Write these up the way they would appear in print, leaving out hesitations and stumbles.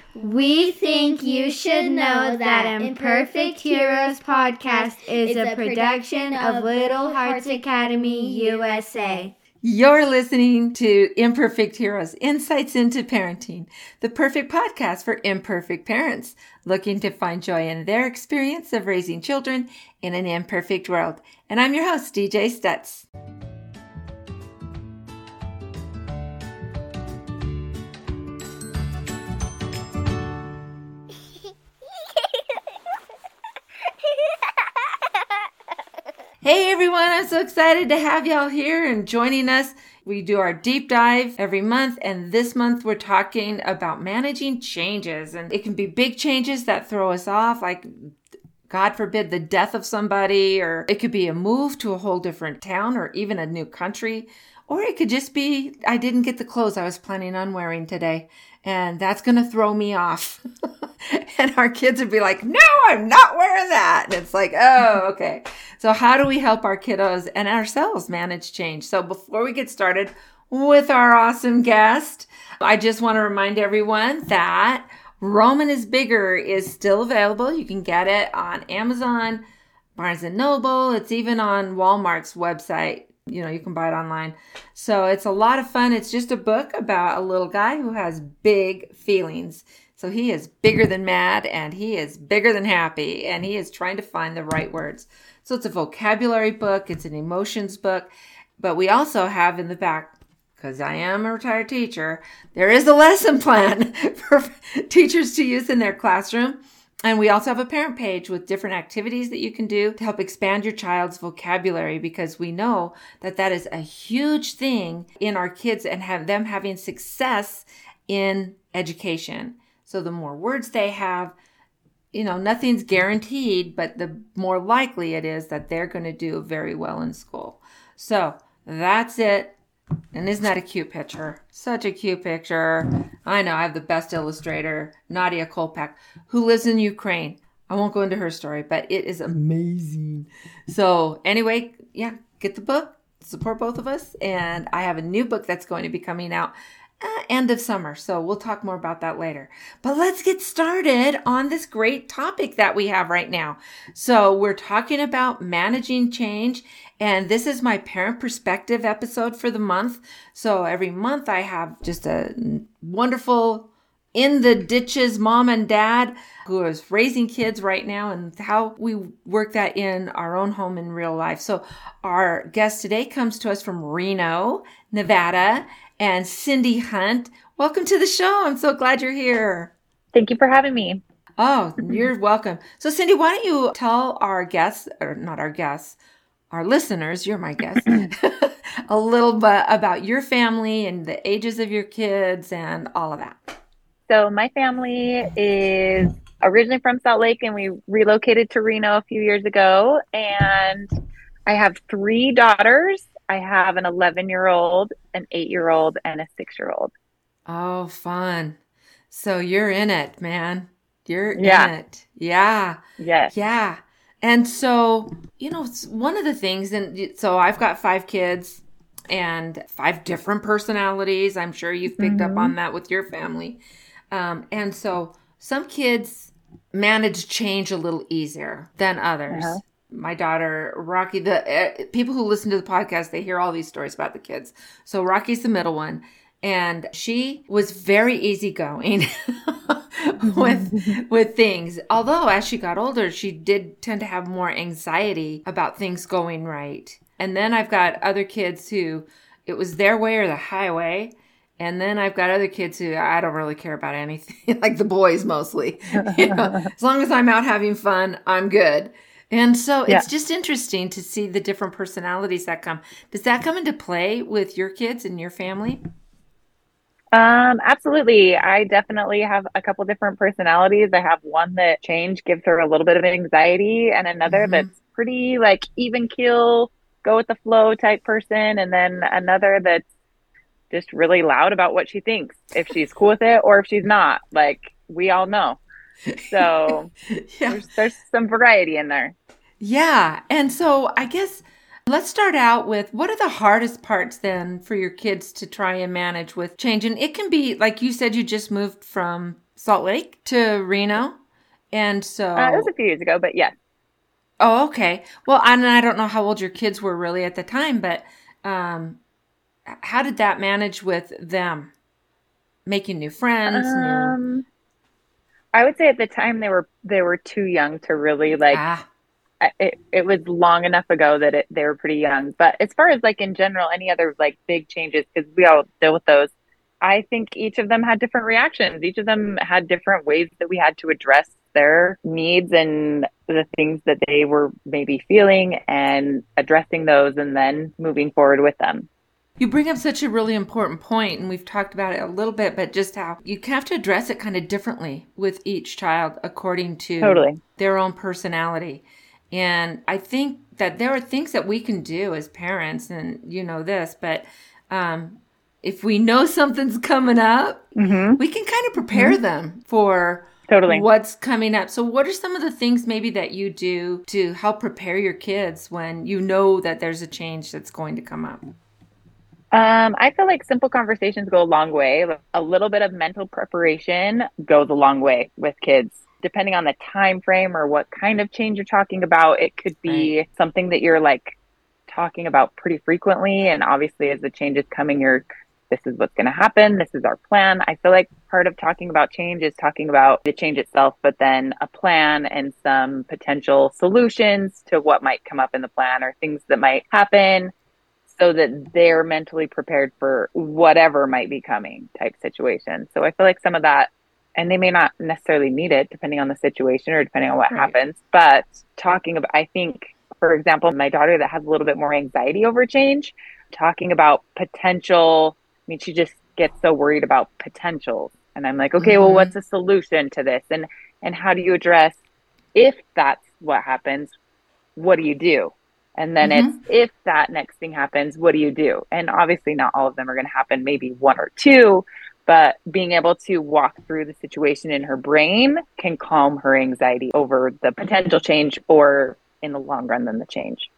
We think you should know that Imperfect Heroes podcast is a production of Little Hearts Academy USA. You're listening to Imperfect Heroes, Insights into Parenting, the perfect podcast for imperfect parents looking to find joy in their experience of raising children in an imperfect world. And I'm your host, DJ Stutz. Hey everyone, I'm so excited to have y'all here and joining us. We do our deep dive every month, and this month we're talking about managing changes. And it can be big changes that throw us off, like God forbid the death of somebody, or it could be a move to a whole different town or even a new country. Or it could just be, I didn't get the clothes I was planning on wearing today, and that's going to throw me off. And our kids would be like, no, I'm not wearing that. And it's like, oh, okay. So how do we help our kiddos and ourselves manage change? So before we get started with our awesome guest, I just want to remind everyone that Roman is Bigger is still available. You can get it on Amazon, Barnes & Noble. It's even on Walmart's website. You know, you can buy it online. So it's a lot of fun. It's just a book about a little guy who has big feelings. So he is bigger than mad, and he is bigger than happy, and he is trying to find the right words. So it's a vocabulary book. It's an emotions book. But we also have in the back, because I am a retired teacher, there is a lesson plan for teachers to use in their classroom. And we also have a parent page with different activities that you can do to help expand your child's vocabulary, because we know that that is a huge thing in our kids and have them having success in education. So the more words they have, you know, nothing's guaranteed, but the more likely it is that they're going to do very well in school. So that's it. And isn't that a cute picture? Such a cute picture. I know, I have the best illustrator, Nadia Kolpak, who lives in Ukraine. I won't go into her story, but it is amazing. So anyway, yeah, get the book, support both of us. And I have a new book that's going to be coming out end of summer. So we'll talk more about that later. But let's get started on this great topic that we have right now. So we're talking about managing change. And this is my parent perspective episode for the month. So every month I have just a wonderful in the ditches mom and dad who is raising kids right now and how we work that in our own home in real life. So our guest today comes to us from Reno, Nevada, and Cindy Hunt. Welcome to the show. I'm so glad you're here. Thank you for having me. Oh, you're welcome. So Cindy, why don't you tell our guests, or not our guests, our listeners, you're my guest, a little bit about your family and the ages of your kids and all of that. So my family is originally from Salt Lake, and we relocated to Reno a few years ago. And I have 3 daughters. I have an 11-year-old, an 8-year-old, and a 6-year-old. Oh, fun. So you're in it, man. You're in it. Yeah. Yes. Yeah. And so, you know, it's one of the things, and so I've got 5 kids and 5 different personalities. I'm sure you've picked up on that with your family. And so some kids manage change a little easier than others. Uh-huh. My daughter, Rocky, the people who listen to the podcast, they hear all these stories about the kids. So Rocky's the middle one. And she was very easygoing with things. Although as she got older, she did tend to have more anxiety about things going right. And then I've got other kids who it was their way or the highway. And then I've got other kids who I don't really care about anything, like the boys mostly. You know, as long as I'm out having fun, I'm good. And so it's just interesting to see the different personalities that come. Does that come into play with your kids and your family? Absolutely. I definitely have a couple different personalities. I have one that change gives her a little bit of anxiety, and another that's pretty like even keel, go with the flow type person. And then another that's just really loud about what she thinks, if she's cool with it or if she's not. Like we all know. So there's some variety in there. Yeah. And so I guess let's start out with, what are the hardest parts then for your kids to try and manage with change? And it can be, like you said, you just moved from Salt Lake to Reno. And so It was a few years ago, but yes. Oh, okay. Well, and I don't know how old your kids were really at the time, but how did that manage with them? Making new friends, I would say at the time they were too young to really it was long enough ago that they were pretty young. But as far as like in general, any other like big changes, because we all deal with those, I think each of them had different reactions. Each of them had different ways that we had to address their needs and the things that they were maybe feeling and addressing those and then moving forward with them. You bring up such a really important point, and we've talked about it a little bit, but just how you have to address it kind of differently with each child according to their own personality. And I think that there are things that we can do as parents, and you know this, but if we know something's coming up, we can kind of prepare them for what's coming up. So what are some of the things maybe that you do to help prepare your kids when you know that there's a change that's going to come up? I feel like simple conversations go a long way. A little bit of mental preparation goes a long way with kids. Depending on the time frame or what kind of change you're talking about, it could be something that you're like talking about pretty frequently. And obviously as the change is coming, this is what's going to happen. This is our plan. I feel like part of talking about change is talking about the change itself, but then a plan and some potential solutions to what might come up in the plan or things that might happen, so that they're mentally prepared for whatever might be coming type situation. So I feel like some of that, and they may not necessarily need it depending on the situation or depending on what happens, but talking about, I think, for example, my daughter that has a little bit more anxiety over change, talking about potential, I mean, she just gets so worried about potentials. And I'm like, okay, well, what's a solution to this? And how do you address if that's what happens, what do you do? And then it's, if that next thing happens, what do you do? And obviously not all of them are going to happen, maybe one or two, but being able to walk through the situation in her brain can calm her anxiety over the potential change or in the long run than the change.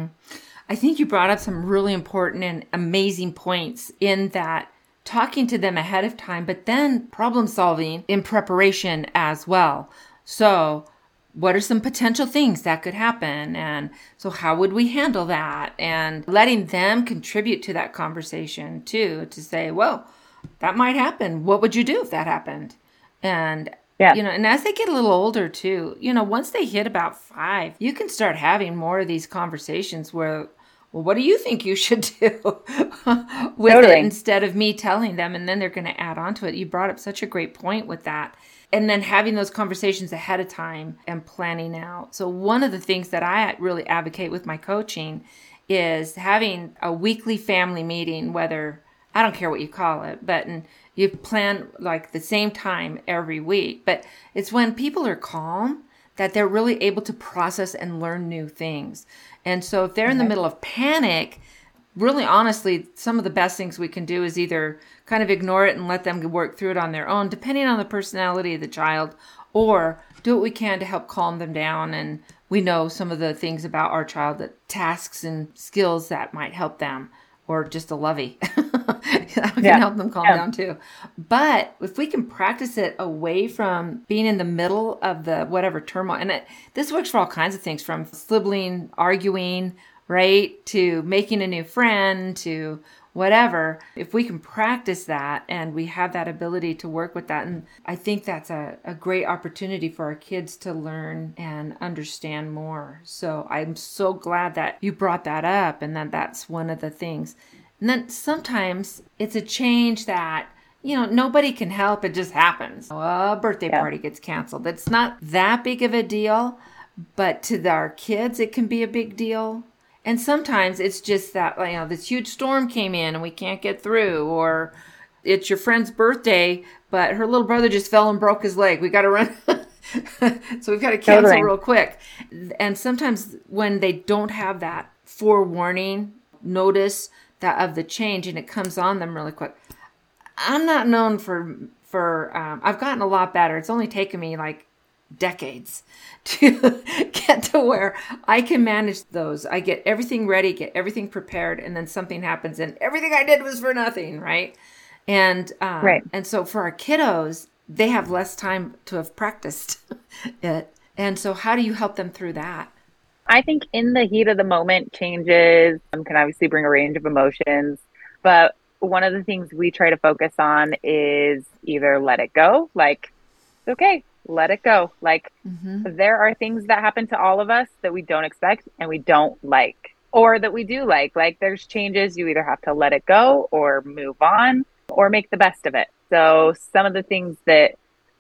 I think you brought up some really important and amazing points in that talking to them ahead of time, but then problem solving in preparation as well. So what are some potential things that could happen? And so how would we handle that? And letting them contribute to that conversation too, to say, well, that might happen. What would you do if that happened? And, you know, and as they get a little older too, you know, once they hit about 5, you can start having more of these conversations where, well, what do you think you should do with it instead of me telling them? And then they're going to add on to it. You brought up such a great point with that. And then having those conversations ahead of time and planning out. So one of the things that I really advocate with my coaching is having a weekly family meeting, whether, I don't care what you call it, but you plan like the same time every week. But it's when people are calm that they're really able to process and learn new things. And so if they're in the middle of panic, really honestly, some of the best things we can do is either kind of ignore it and let them work through it on their own, depending on the personality of the child, or do what we can to help calm them down. And we know some of the things about our child, that tasks and skills that might help them, or just a lovey that can help them calm down too. But if we can practice it away from being in the middle of the whatever turmoil, and this works for all kinds of things, from sibling arguing, right, to making a new friend, to whatever. If we can practice that and we have that ability to work with that, and I think that's a great opportunity for our kids to learn and understand more. So I'm so glad that you brought that up, and that's one of the things. And then sometimes it's a change that, you know, nobody can help. It just happens. A birthday party gets canceled. It's not that big of a deal, but to our kids, it can be a big deal. And sometimes it's just that, you know, this huge storm came in and we can't get through, or it's your friend's birthday, but her little brother just fell and broke his leg. We got to run. So we've got to cancel real quick. And sometimes when they don't have that forewarning notice that of the change and it comes on them really quick. I'm not known for I've gotten a lot better. It's only taken me like decades to get to where I can manage those. I get everything ready, get everything prepared, and then something happens and everything I did was for nothing, right? And and so for our kiddos, they have less time to have practiced it. And so how do you help them through that? I think in the heat of the moment, changes can obviously bring a range of emotions. But one of the things we try to focus on is either let it go, like, okay, let it go. Like, there are things that happen to all of us that we don't expect and we don't like, or that we do like. Like, there's changes, you either have to let it go or move on or make the best of it. So some of the things that,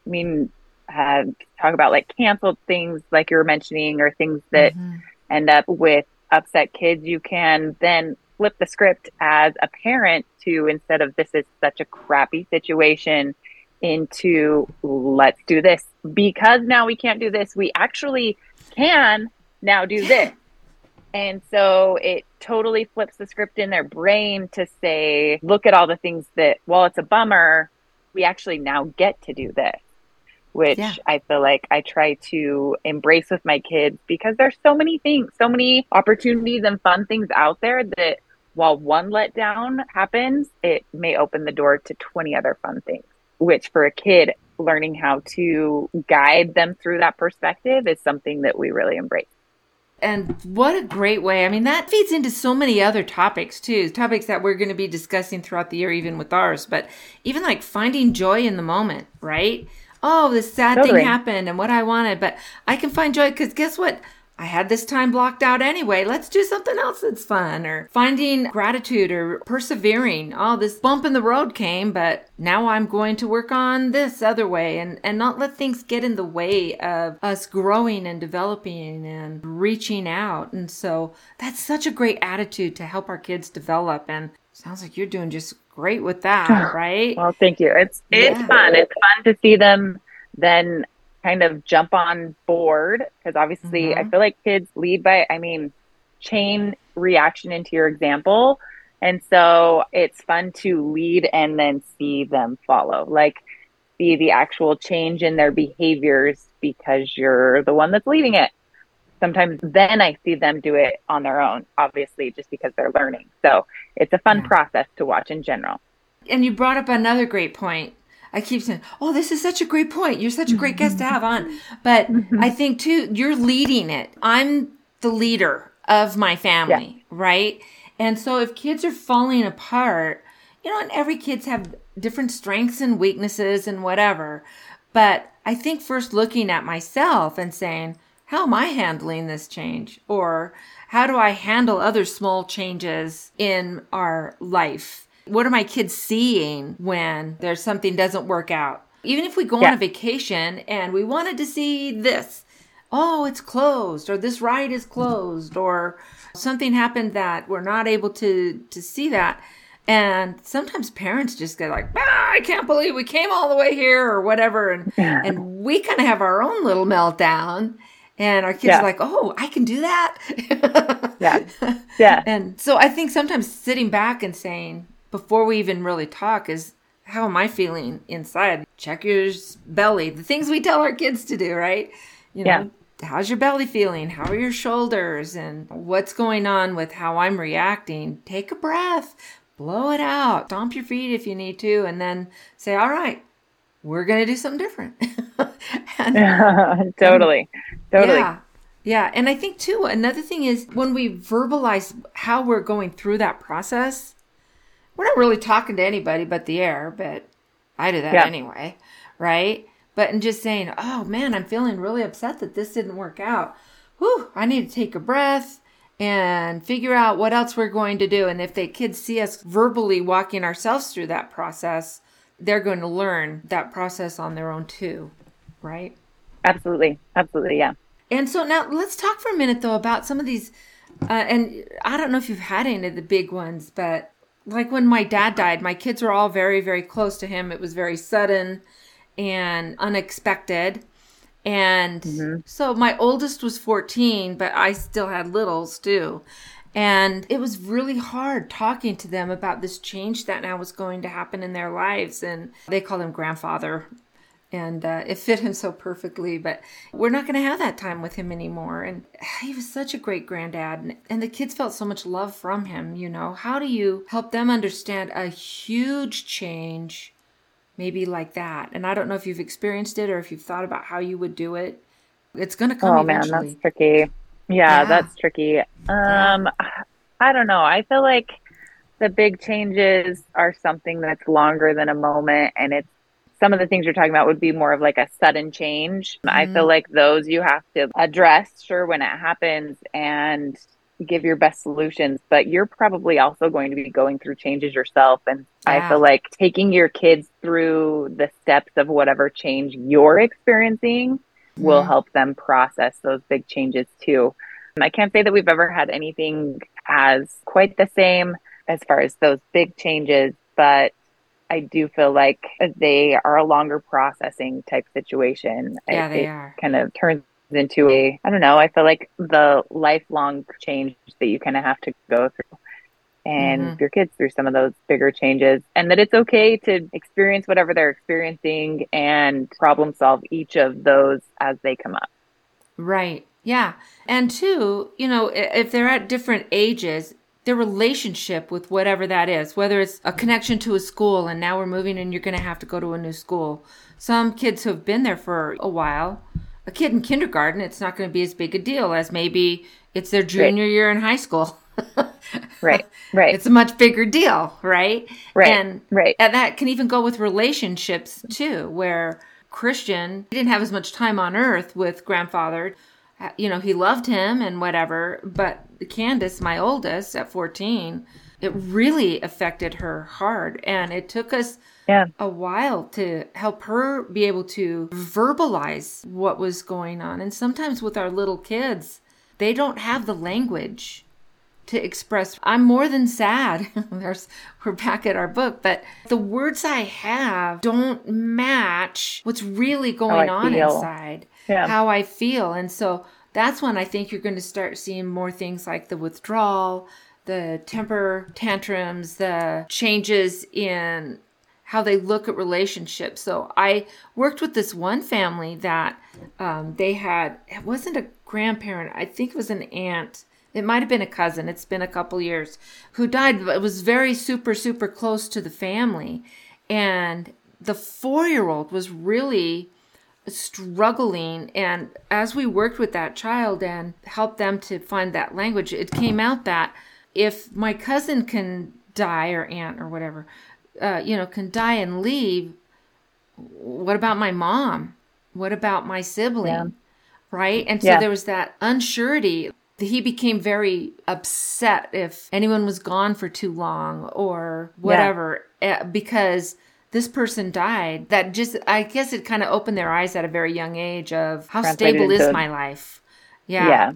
talk about like canceled things like you were mentioning, or things that end up with upset kids, you can then flip the script as a parent to, instead of this is such a crappy situation, into let's do this, because now we can't do this, we actually can now do this. And so it totally flips the script in their brain to say, look at all the things that, while it's a bummer, we actually now get to do this, which I feel like I try to embrace with my kids, because there's so many things, so many opportunities and fun things out there that while one letdown happens, it may open the door to 20 other fun things, which for a kid, learning how to guide them through that perspective is something that we really embrace. And what a great way. I mean, that feeds into so many other topics too, topics that we're going to be discussing throughout the year, even with ours, but even like finding joy in the moment, right? Oh, this sad thing happened and what I wanted, but I can find joy because guess what? I had this time blocked out anyway. Let's do something else that's fun, or finding gratitude or persevering. Oh, this bump in the road came, but now I'm going to work on this other way, and not let things get in the way of us growing and developing and reaching out. And so that's such a great attitude to help our kids develop. And sounds like you're doing just great with that, right? Well, thank you. It's fun. It's fun to see them then kind of jump on board, because obviously I feel like kids lead by, chain reaction into your example. And so it's fun to lead and then see them follow, like see the actual change in their behaviors because you're the one that's leading it. Sometimes then I see them do it on their own, obviously, just because they're learning. So it's a fun process to watch in general. And you brought up another great point. I keep saying, oh, this is such a great point. You're such a great guest to have on. But I think, too, you're leading it. I'm the leader of my family, right? And so if kids are falling apart, and every kids have different strengths and weaknesses and whatever. But I think first looking at myself and saying, how am I handling this change? Or how do I handle other small changes in our life? What are my kids seeing when there's something doesn't work out? Even if we go on a vacation and we wanted to see this, oh, it's closed, or this ride is closed, or something happened that we're not able to see that. And sometimes parents just get like, I can't believe we came all the way here, or whatever. And we kind of have our own little meltdown. And our kids are like, oh, I can do that. Yeah. And so I think sometimes sitting back and saying, before we even really talk, is how am I feeling inside? Check your belly. The things we tell our kids to do, right? How's your belly feeling? How are your shoulders? And what's going on with how I'm reacting? Take a breath, blow it out, stomp your feet if you need to, and then say, all right, we're going to do something different. Totally. Yeah. And I think too, another thing is when we verbalize how we're going through that process, we're not really talking to anybody but the air, but I do that anyway, right? But in just saying, oh man, I'm feeling really upset that this didn't work out. Whew, I need to take a breath and figure out what else we're going to do. And if the kids see us verbally walking ourselves through that process, they're going to learn that process on their own too, right? Absolutely, yeah. And so now let's talk for a minute though about some of these, and I don't know if you've had any of the big ones, but like when my dad died, my kids were all very, very close to him. It was very sudden and unexpected. And so my oldest was 14, but I still had littles too. And it was really hard talking to them about this change that now was going to happen in their lives. And they call him grandfather. And it fit him so perfectly, but we're not going to have that time with him anymore. And he was such a great granddad, and the kids felt so much love from him, How do you help them understand a huge change maybe like that. And I don't know if you've experienced it or if you've thought about how you would do it. It's going to come Oh man, eventually. that's tricky. Yeah, Yeah. that's tricky. Yeah. I don't know. I feel like the big changes are something that's longer than a moment, and it's some of the things you're talking about would be more of like a sudden change. I feel like those you have to address, sure, when it happens and give your best solutions, but you're probably also going to be going through changes yourself. And I Yeah. feel like taking your kids through the steps of whatever change you're experiencing will help them process those big changes too. I can't say that we've ever had anything as quite the same as far as those big changes, but I do feel like they are a longer processing type situation. Yeah, they It are. kind of turns into I don't know, I feel like the lifelong change that you kind of have to go through and your kids through some of those bigger changes, and that it's okay to experience whatever they're experiencing and problem solve each of those as they come up. Right. Yeah. And two, if they're at different ages, their relationship with whatever that is, whether it's a connection to a school and now we're moving and you're going to have to go to a new school. Some kids who have been there for a while, a kid in kindergarten, it's not going to be as big a deal as maybe it's their junior year in high school. Right. It's a much bigger deal, right? Right. And that can even go with relationships too, where Christian didn't have as much time on earth with grandfather. He loved him and whatever, but Candace, my oldest at 14, it really affected her hard. And it took us a while to help her be able to verbalize what was going on. And sometimes with our little kids, they don't have the language to express, I'm more than sad. We're back at our book, but the words I have don't match what's really going on inside, how I feel. And so that's when I think you're going to start seeing more things like the withdrawal, the temper tantrums, the changes in how they look at relationships. So I worked with this one family that they had, it wasn't a grandparent, I think it was an aunt. It might have been a cousin. It's been a couple years who died, but it was very super, super close to the family. And the 4-year-old was really struggling. And as we worked with that child and helped them to find that language, it came out that if my cousin can die, or aunt or whatever, can die and leave, what about my mom? What about my sibling? Yeah. Right? And so there was that unsurety. He became very upset if anyone was gone for too long or whatever, because this person died. That just, I guess it kind of opened their eyes at a very young age of how stable is my life? Yeah.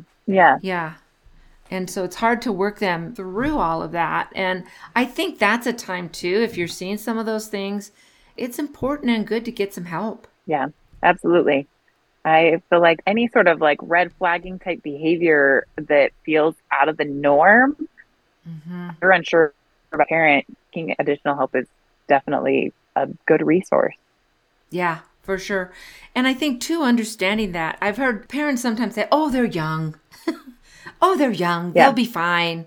And so it's hard to work them through all of that. And I think that's a time too, if you're seeing some of those things, it's important and good to get some help. Yeah, absolutely. I feel like any sort of like red flagging type behavior that feels out of the norm, if you're unsure about parent, getting additional help is definitely a good resource. Yeah, for sure. And I think too, understanding that, I've heard parents sometimes say, oh, they're young. Oh, they're young. They'll be fine.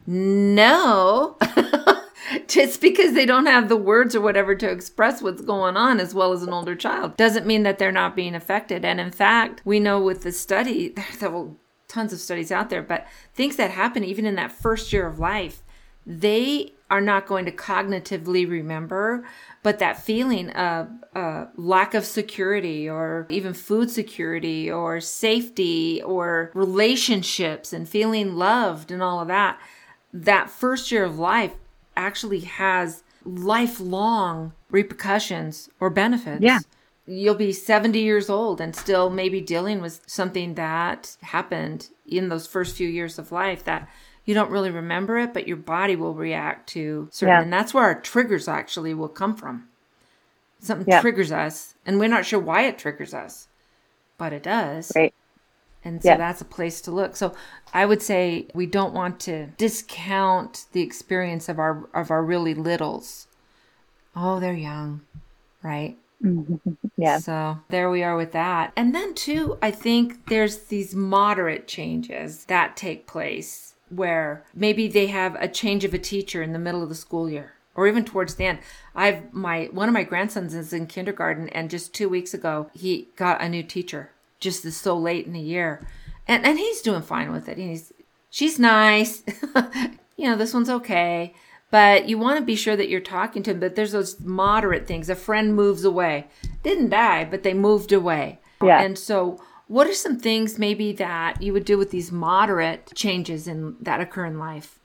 No. Just because they don't have the words or whatever to express what's going on as well as an older child doesn't mean that they're not being affected. And in fact, we know with the study, there's tons of studies out there, but things that happen even in that first year of life, they are not going to cognitively remember, but that feeling of lack of security or even food security or safety or relationships and feeling loved and all of that, that first year of life actually has lifelong repercussions or benefits. Yeah. You'll be 70 years old and still maybe dealing with something that happened in those first few years of life that you don't really remember it, but your body will react to certain, and that's where our triggers actually will come from. Something triggers us and we're not sure why it triggers us, but it does. Right. And so that's a place to look. So I would say we don't want to discount the experience of our really littles. Oh, they're young, right? Yeah. So there we are with that. And then too, I think there's these moderate changes that take place where maybe they have a change of a teacher in the middle of the school year or even towards the end. One of my grandsons is in kindergarten, and just 2 weeks ago, he got a new teacher, just this so late in the year. And he's doing fine with it. She's nice. This one's okay. But you want to be sure that you're talking to him. But there's those moderate things. A friend moves away. Didn't die, but they moved away. Yeah. And so what are some things maybe that you would do with these moderate changes that occur in life?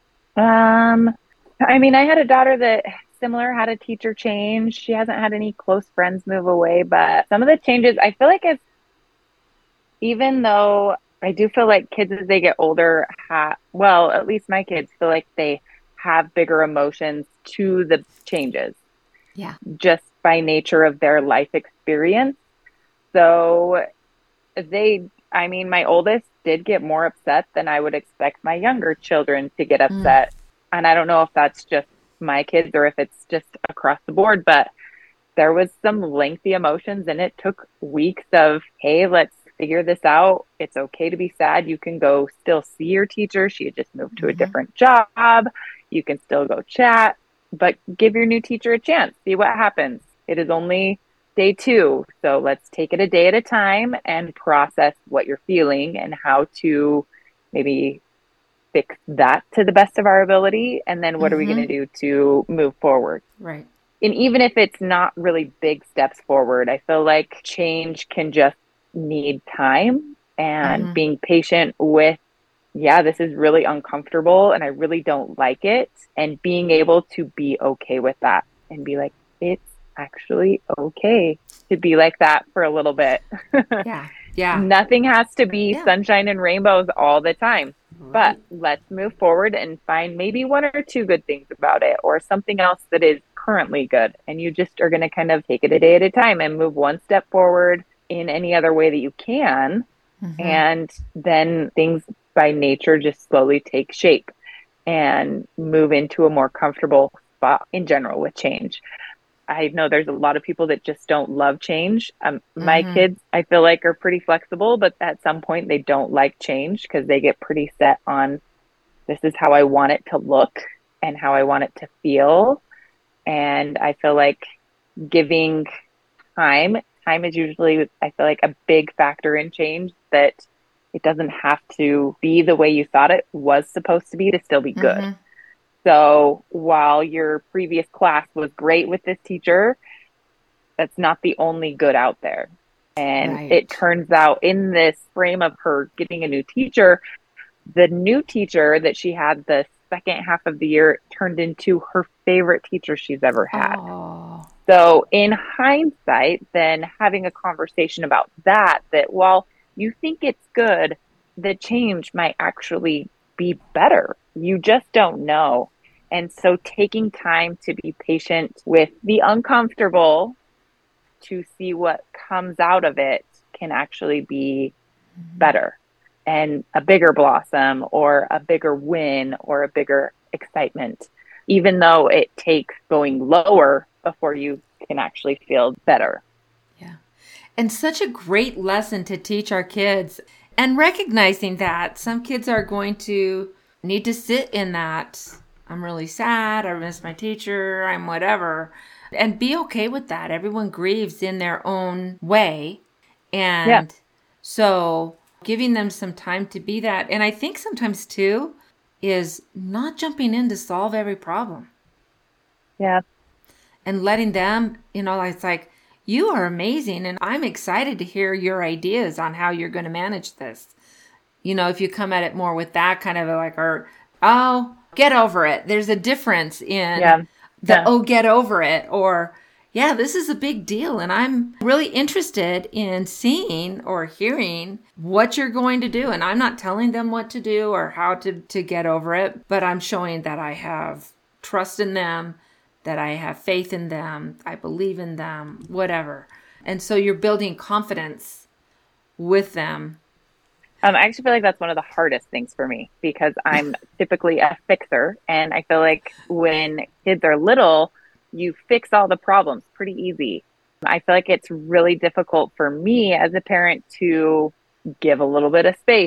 I had a daughter that similar had a teacher change. She hasn't had any close friends move away, but some of the changes, I feel like even though I do feel like kids as they get older, at least my kids feel like they have bigger emotions to the changes. Yeah. Just by nature of their life experience. So my oldest did get more upset than I would expect my younger children to get upset. And I don't know if that's just my kids or if it's just across the board, but there was some lengthy emotions, and it took weeks of, hey, let's figure this out. It's okay to be sad. You can go still see your teacher. She had just moved to a different job. You can still go chat, but give your new teacher a chance. See what happens. It is only day 2. So let's take it a day at a time and process what you're feeling and how to maybe fix that to the best of our ability. And then what are we going to do to move forward? Right. And even if it's not really big steps forward, I feel like change can just need time and being patient with, this is really uncomfortable and I really don't like it. And being able to be okay with that and be like, it's actually okay to be like that for a little bit. Yeah. Nothing has to be sunshine and rainbows all the time. But let's move forward and find maybe 1 or 2 good things about it or something else that is currently good. And you just are going to kind of take it a day at a time and move 1 step forward in any other way that you can. And then things by nature just slowly take shape and move into a more comfortable spot in general with change. I know there's a lot of people that just don't love change. My kids, I feel like, are pretty flexible, but at some point they don't like change because they get pretty set on, this is how I want it to look and how I want it to feel. And I feel like giving time is usually, I feel like, a big factor in change, that it doesn't have to be the way you thought it was supposed to be to still be good. So while your previous class was great with this teacher, that's not the only good out there. And it turns out in this frame of her getting a new teacher, the new teacher that she had the second half of the year turned into her favorite teacher she's ever had. So in hindsight, then having a conversation about that while you think it's good, the change might actually be better. You just don't know. And so taking time to be patient with the uncomfortable to see what comes out of it can actually be better and a bigger blossom or a bigger win or a bigger excitement, even though it takes going lower before you can actually feel better. Yeah. And such a great lesson to teach our kids, and recognizing that some kids are going to need to sit in that, I'm really sad, I miss my teacher, I'm whatever, and be okay with that. Everyone grieves in their own way. And so giving them some time to be that. And I think sometimes too is not jumping in to solve every problem. Yeah. And letting them, it's like, you are amazing and I'm excited to hear your ideas on how you're going to manage this. If you come at it more with that kind of like, get over it. There's a difference in get over it, or this is a big deal. And I'm really interested in seeing or hearing what you're going to do. And I'm not telling them what to do or how to get over it, but I'm showing that I have trust in them, that I have faith in them, I believe in them, whatever. And so you're building confidence with them. I actually feel like that's one of the hardest things for me because I'm typically a fixer. And I feel like when kids are little, you fix all the problems pretty easy. I feel like it's really difficult for me as a parent to give a little bit of space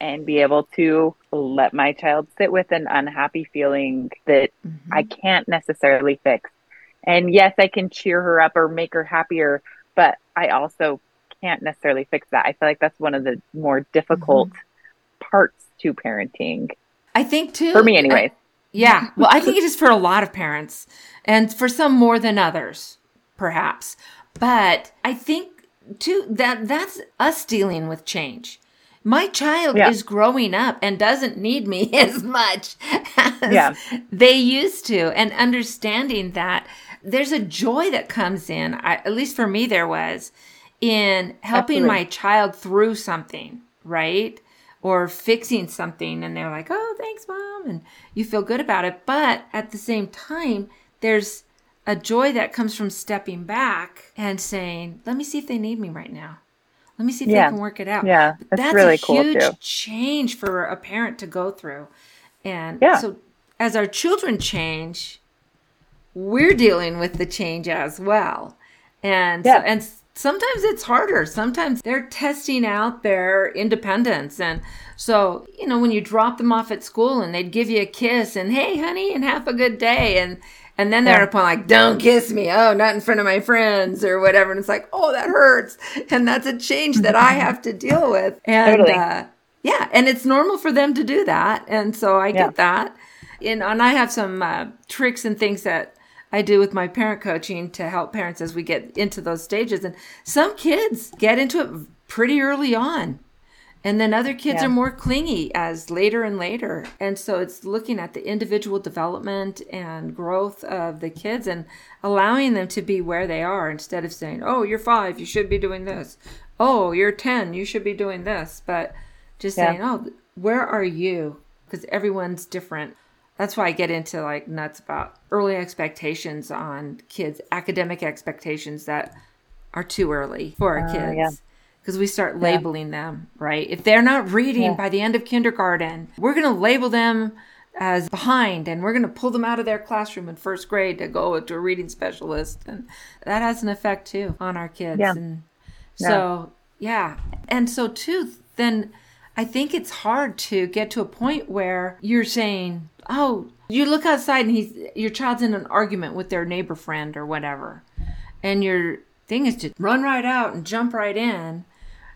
and be able to let my child sit with an unhappy feeling that I can't necessarily fix. And yes, I can cheer her up or make her happier, but I also can't necessarily fix that. I feel like that's one of the more difficult parts to parenting. I think too. For me anyways. Yeah. Well, I think it is for a lot of parents, and for some more than others, perhaps. But I think too that's us dealing with change. My child is growing up and doesn't need me as much as they used to. And understanding that there's a joy that comes in, at least for me there was, in helping my child through something, right? Or fixing something. And they're like, oh, thanks, Mom. And you feel good about it. But at the same time, there's a joy that comes from stepping back and saying, let me see if they need me right now. Let me see if they can work it out. Yeah, that's really a cool huge too. change for a parent to go through. And so as our children change, we're dealing with the change as well. And and sometimes it's harder. Sometimes they're testing out their independence. And so, you know, when you drop them off at school and they'd give you a kiss and, hey, honey, and have a good day. And then they're at a point like, don't kiss me. Oh, not in front of my friends or whatever. And it's like, oh, that hurts. And that's a change that I have to deal with. And and it's normal for them to do that. And so I get that. And I have some tricks and things that I do with my parent coaching to help parents as we get into those stages. And some kids get into it pretty early on. And then other kids are more clingy as later and later. And so it's looking at the individual development and growth of the kids and allowing them to be where they are instead of saying, oh, you're 5, you should be doing this. Oh, you're 10, you should be doing this. But just saying, oh, where are you? Because everyone's different. That's why I get into like nuts about early expectations on kids, academic expectations that are too early for our kids. Because we start labeling them, right? If they're not reading by the end of kindergarten, we're going to label them as behind and we're going to pull them out of their classroom in first grade to go to a reading specialist. And that has an effect too on our kids. And so, and so too, then I think it's hard to get to a point where you're saying, oh, you look outside and your child's in an argument with their neighbor friend or whatever. And your thing is to run right out and jump right in.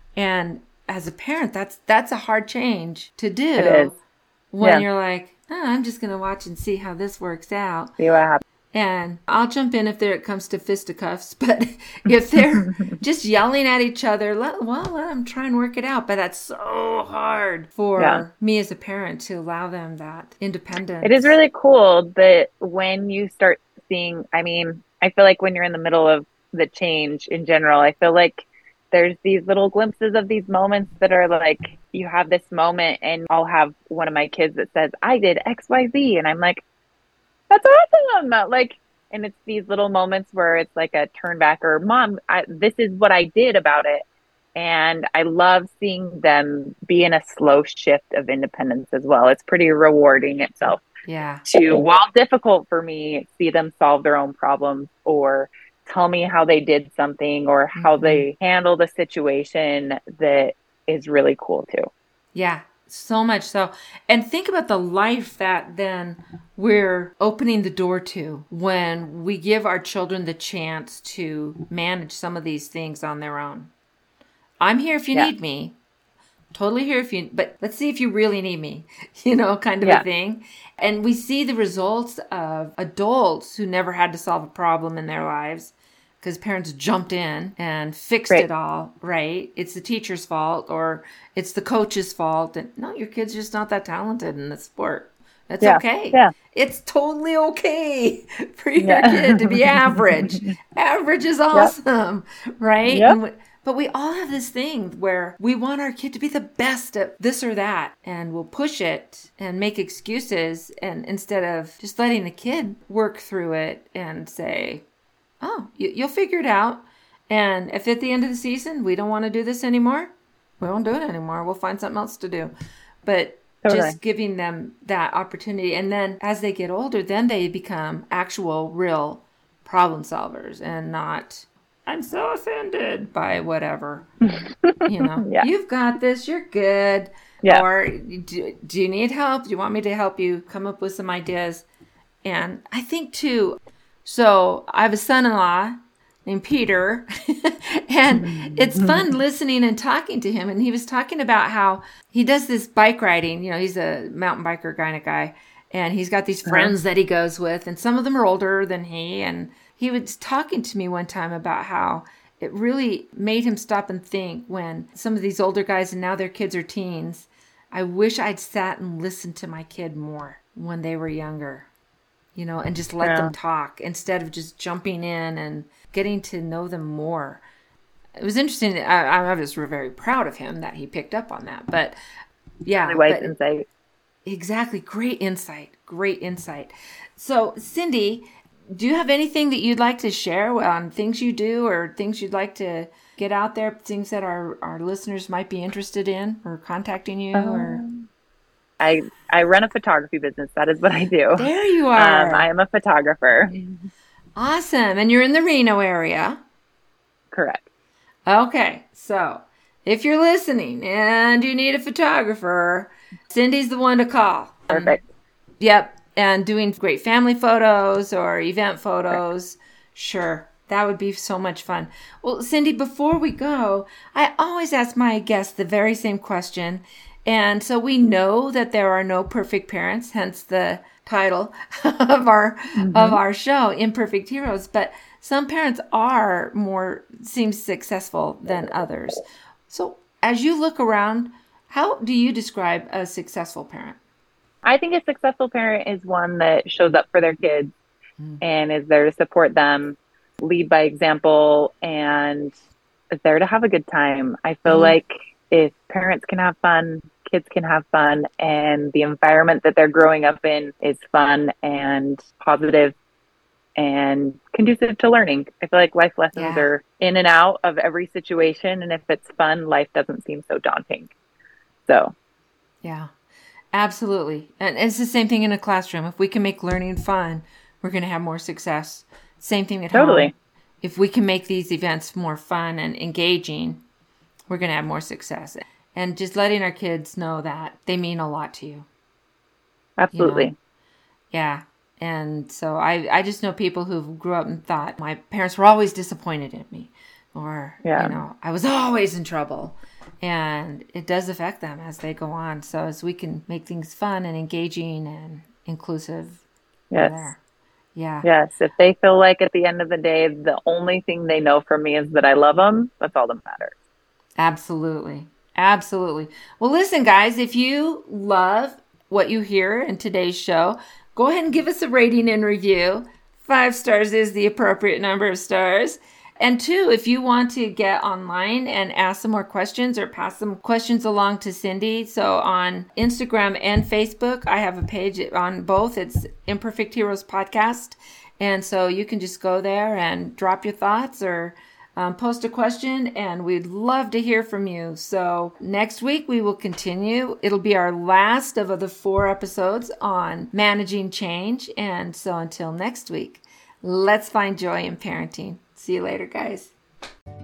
And as a parent, that's a hard change to do. It is. When you're like, oh, I'm just going to watch and see how this works out. See what happens. And I'll jump in if it comes to fisticuffs. But if they're just yelling at each other, let them try and work it out. But that's so hard for me as a parent to allow them that independence. It is really cool that when you start seeing, I mean, I feel like when you're in the middle of the change in general, I feel like there's these little glimpses of these moments that are like, you have this moment and I'll have one of my kids that says, I did XYZ. And I'm like, that's awesome. Like, and it's these little moments where it's like a turn back or Mom, this is what I did about it. And I love seeing them be in a slow shift of independence as well. It's pretty rewarding itself. To, while difficult for me, see them solve their own problems or tell me how they did something or how they handled a situation that is really cool too. Yeah, so much so. And think about the life that then we're opening the door to when we give our children the chance to manage some of these things on their own. I'm here if you need me. Totally here if you, but let's see if you really need me, kind of a thing. And we see the results of adults who never had to solve a problem in their lives because parents jumped in and fixed it all, right? It's the teacher's fault or it's the coach's fault. And no, your kid's just not that talented in the sport. That's okay. Yeah. It's totally okay for your kid to be average. Average is awesome, right? Yep. But we all have this thing where we want our kid to be the best at this or that, and we'll push it and make excuses, and instead of just letting the kid work through it and say, oh, you'll figure it out. And if at the end of the season we don't want to do this anymore, we won't do it anymore. We'll find something else to do. But just giving them that opportunity. And then as they get older, then they become actual, real problem solvers and not, I'm so offended by whatever. You've got this, you're good. Yeah. Or do you need help? Do you want me to help you come up with some ideas? And I think too, so I have a son-in-law named Peter, and it's fun listening and talking to him. And he was talking about how he does this bike riding. You know, he's a mountain biker kind of guy, and he's got these friends that he goes with, and some of them are older than he. And he was talking to me one time about how it really made him stop and think when some of these older guys, and now their kids are teens, I wish I'd sat and listened to my kid more when they were younger, you know, and just let them talk instead of just jumping in and getting to know them more. It was interesting. I was very proud of him that he picked up on that. But yeah. Really wise insight. Exactly. Great insight. Great insight. So, Cindy, do you have anything that you'd like to share on things you do or things you'd like to get out there, things that our listeners might be interested in or contacting you? Or I run a photography business. That is what I do. There you are. I am a photographer. Awesome. And you're in the Reno area? Correct. Okay. So if you're listening and you need a photographer, Cindy's the one to call. Perfect. Yep. And doing great family photos or event photos. Sure. That would be so much fun. Well, Cindy, before we go, I always ask my guests the very same question. And so we know that there are no perfect parents, hence the title of our show, Imperfect Heroes. But some parents seem successful than others. So as you look around, how do you describe a successful parent? I think a successful parent is one that shows up for their kids and is there to support them, lead by example, and is there to have a good time. I feel like if parents can have fun, kids can have fun, and the environment that they're growing up in is fun and positive and conducive to learning. I feel like life lessons are in and out of every situation, and if it's fun, life doesn't seem so daunting. So, yeah, absolutely. And it's the same thing in a classroom. If we can make learning fun, we're going to have more success. Same thing at home. If we can make these events more fun and engaging, we're going to have more success. And just letting our kids know that they mean a lot to you. Absolutely. You know? Yeah. And so I just know people who grew up and thought my parents were always disappointed in me, or, you know, I was always in trouble. And it does affect them as they go on. So as we can make things fun and engaging and inclusive. Yes. Yeah. Yes. If they feel like at the end of the day, the only thing they know from me is that I love them, that's all that matters. Absolutely. Absolutely. Well, listen, guys, if you love what you hear in today's show, go ahead and give us a rating and review. 5 stars is the appropriate number of stars. And 2, if you want to get online and ask some more questions or pass some questions along to Cindy. So on Instagram and Facebook, I have a page on both. It's Imperfect Heroes Podcast. And so you can just go there and drop your thoughts or post a question, and we'd love to hear from you. So next week we will continue. It'll be our last of the 4 episodes on managing change. And so until next week, let's find joy in parenting. See you later, guys.